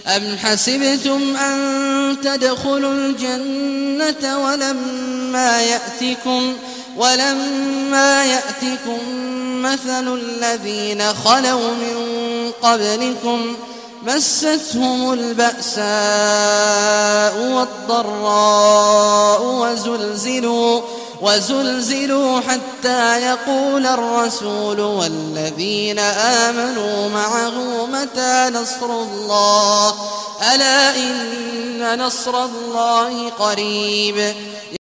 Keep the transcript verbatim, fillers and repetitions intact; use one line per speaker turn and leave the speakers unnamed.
أم حسبتم أن تدخلوا الجنة ولما يأتكم ولما يأتكم مثل الذين خلوا من قبلكم مستهم البأساء والضراء وزلزلوا وزلزلوا حتى يقول الرسول والذين آمنوا معه متى نصر الله ألا إن نصر الله قريب